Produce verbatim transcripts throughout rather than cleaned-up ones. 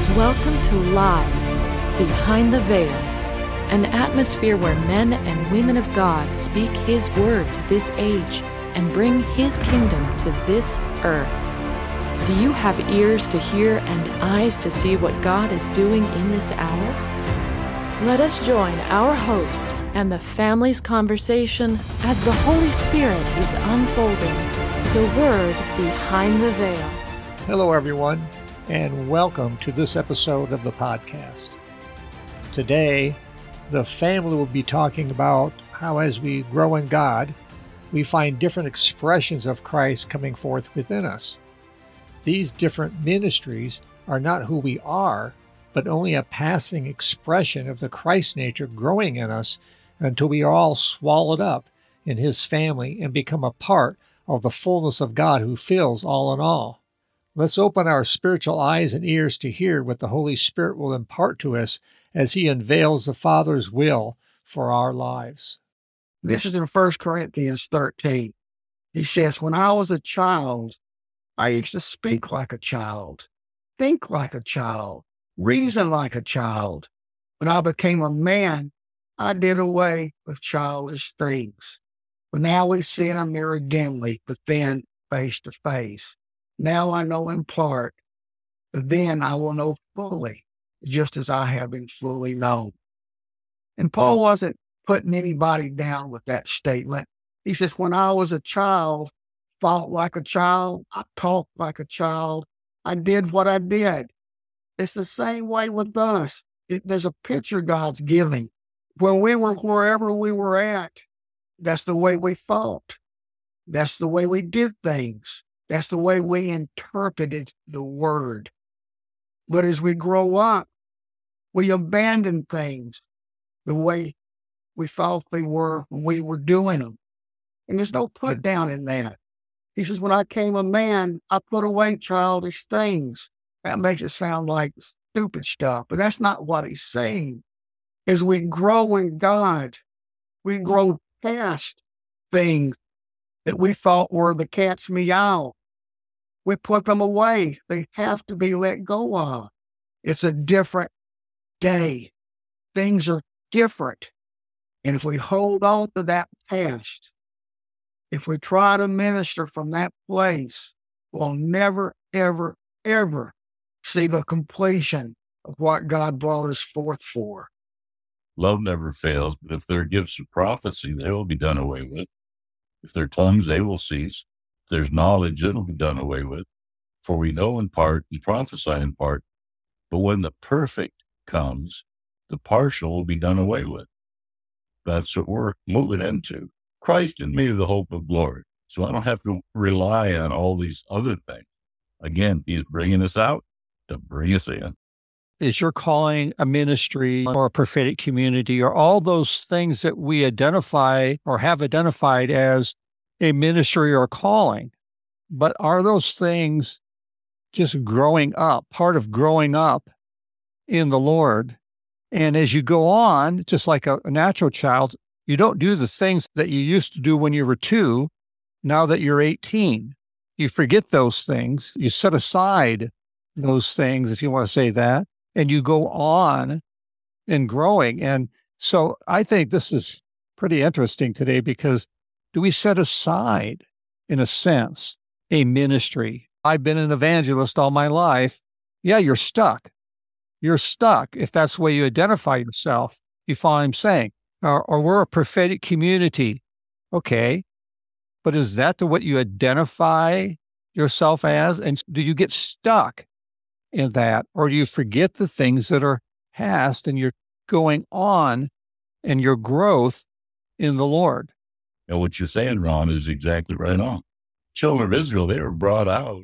Welcome to Live, Behind the Veil, an atmosphere where men and women of God speak His word to this age and bring His kingdom to this earth. Do you have ears to hear and eyes to see what God is doing in this hour? Let us join our host and the family's conversation as the Holy Spirit is unfolding the Word behind the veil. Hello, everyone, and welcome to this episode of the podcast. Today, the family will be talking about how as we grow in God, we find different expressions of Christ coming forth within us. These different ministries are not who we are, but only a passing expression of the Christ nature growing in us until we are all swallowed up in His family and become a part of the fullness of God who fills all in all. Let's open our spiritual eyes and ears to hear what the Holy Spirit will impart to us as He unveils the Father's will for our lives. This is in First Corinthians thirteen. He says, when I was a child, I used to speak like a child, think like a child, reason like a child. When I became a man, I did away with childish things. But now we see in a mirror dimly, but then face to face. Now I know in part, but then I will know fully, just as I have been fully known. And Paul wasn't putting anybody down with that statement. He says, when I was a child, thought like a child, I talked like a child, I did what I did. It's the same way with us. It, there's a picture God's giving. When we were wherever we were at, that's the way we thought. That's the way we did things. That's the way we interpreted the word. But as we grow up, we abandon things the way we thought they were when we were doing them. And there's no put down in that. He says, when I became a man, I put away childish things. That makes it sound like stupid stuff, but that's not what he's saying. As we grow in God, we grow past things that we thought were the cat's meow. We put them away. They have to be let go of. It's a different day. Things are different. And if we hold on to that past, if we try to minister from that place, we'll never, ever, ever see the completion of what God brought us forth for. Love never fails, but if there are gifts of prophecy, they will be done away with. If there are tongues, they will cease. If there's knowledge, it'll be done away with. For we know in part and prophesy in part, but when the perfect comes, the partial will be done away with. That's what we're moving into. Christ in me, the hope of glory. So I don't have to rely on all these other things. Again, He's bringing us out to bring us in. Is your calling a ministry or a prophetic community or all those things that we identify or have identified as a ministry or a calling? But are those things just growing up, part of growing up in the Lord? And as you go on, just like a, a natural child, you don't do the things that you used to do when you were two, now that you're eighteen. You forget those things. You set aside those things, if you want to say that, and you go on in growing. And so I think this is pretty interesting today because do we set aside, in a sense, a ministry? I've been an evangelist all my life. Yeah, you're stuck. You're stuck if that's the way you identify yourself. You follow what I'm saying? Or, or we're a prophetic community. Okay, but is that the what you identify yourself as? And do you get stuck in that? Or do you forget the things that are past and you're going on in your growth in the Lord? And what you're saying, Ron, is exactly right on. Children of Israel, they were brought out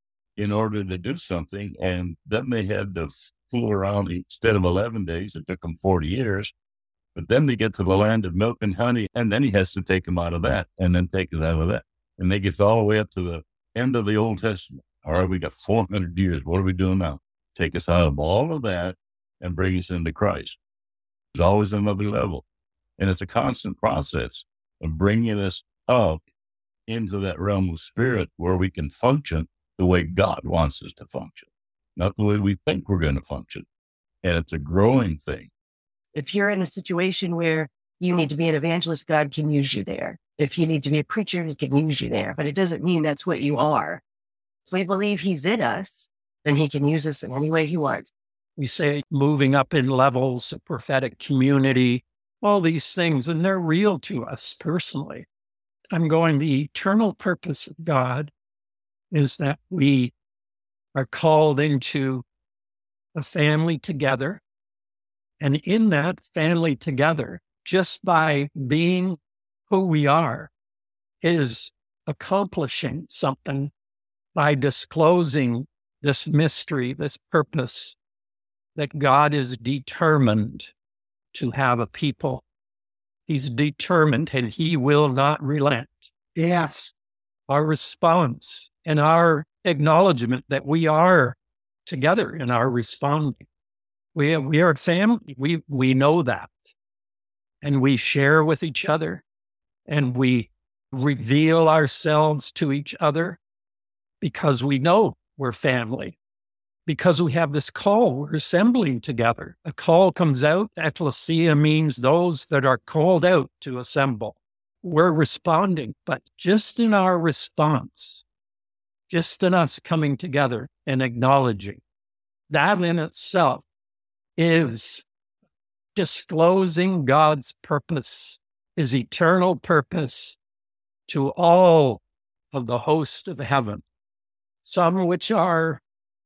in order to do something, and then they had to fool around. Instead of eleven days, it took them forty years. But then they get to the land of milk and honey, and then He has to take them out of that and then take us out of that. And they get all the way up to the end of the Old Testament. All right, we got four hundred years. What are we doing now? Take us out of all of that and bring us into Christ. There's always another level. And it's a constant process of bringing us up into that realm of spirit where we can function the way God wants us to function. not the way we think we're going to function. And it's a growing thing. If you're in a situation where you need to be an evangelist, God can use you there. If you need to be a preacher, he can use you there. But it doesn't mean that's what you are. If we believe he's in us, then he can use us in any way he wants. We say moving up in levels, a prophetic community, all these things, and they're real to us personally. I'm going, the eternal purpose of God is that we are called into a family together. And in that family together, just by being who we are, is accomplishing something by disclosing this mystery, this purpose that God is determined to have a people. He's determined and he will not relent. Yes. Our response and our acknowledgement that we are together in our responding. We, we are a family. We, we know that. And we share with each other and we reveal ourselves to each other because we know we're family. Because we have this call, we're assembling together. A call comes out. Ecclesia means those that are called out to assemble. We're responding, but just in our response, just in us coming together and acknowledging, that in itself is disclosing God's purpose, his eternal purpose to all of the host of heaven, some which are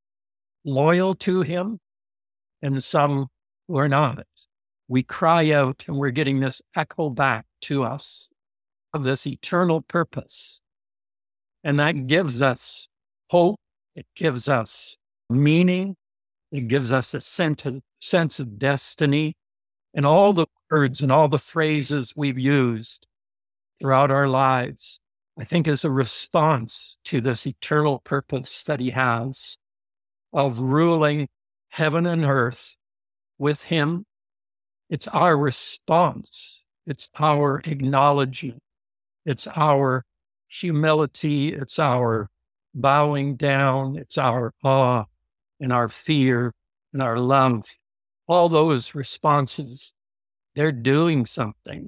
loyal to him and some who are not. We cry out and we're getting this echo back to us of this eternal purpose. And that gives us hope. It gives us meaning. It gives us a sense of, sense of destiny. And all the words and all the phrases we've used throughout our lives, I think, is a response to this eternal purpose that he has of ruling heaven and earth with him. It's our response. It's our acknowledgement. It's our humility. It's our bowing down. It's our awe and our fear and our love. All those responses, they're doing something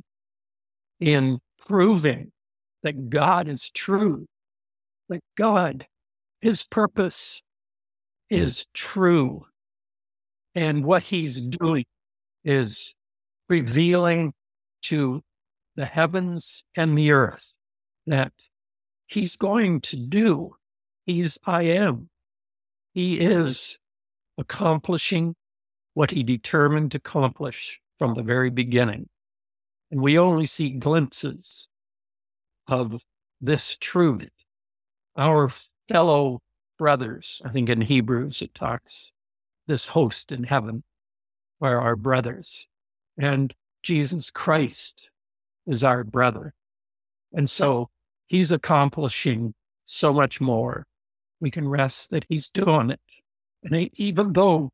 in proving that God is true, that God, his purpose is true. And what he's doing is revealing to the heavens and the earth that he's going to do. He's I am. He is accomplishing what he determined to accomplish from the very beginning. And we only see glimpses of this truth. Our fellow brothers, I think in Hebrews it talks, this host in heaven are our brothers. And Jesus Christ is our brother. And so he's accomplishing so much more. We can rest that he's doing it. And even though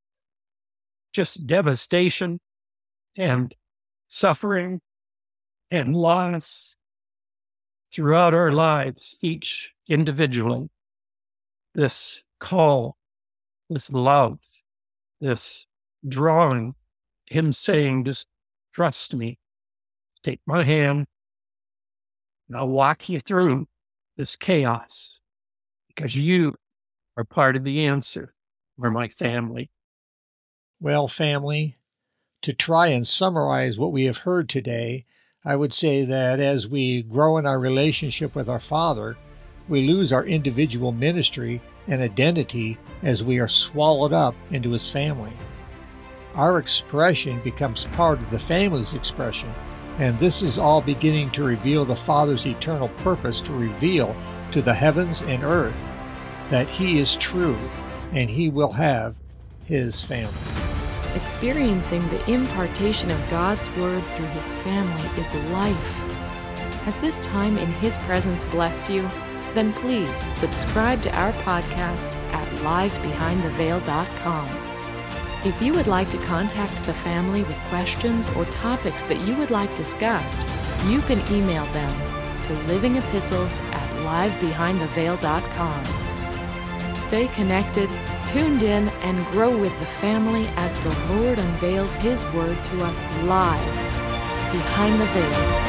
just devastation and suffering and loss throughout our lives, each individually, this call, this love, this drawing, him saying, just trust me, take my hand, and I'll walk you through this chaos because you are part of the answer. We're my family. Well, family, to try and summarize what we have heard today, I would say that as we grow in our relationship with our Father, we lose our individual ministry and identity as we are swallowed up into his family. Our expression becomes part of the family's expression, and this is all beginning to reveal the Father's eternal purpose to reveal to the heavens and earth that he is true and he will have his family. Experiencing the impartation of God's Word through his family is life. Has this time in his presence blessed you? Then please subscribe to our podcast at live behind the veil dot com. If you would like to contact the family with questions or topics that you would like discussed, you can email them to living epistles at live behind the veil dot com. Stay connected, tuned in and grow with the family as the Lord unveils His Word to us live behind the veil.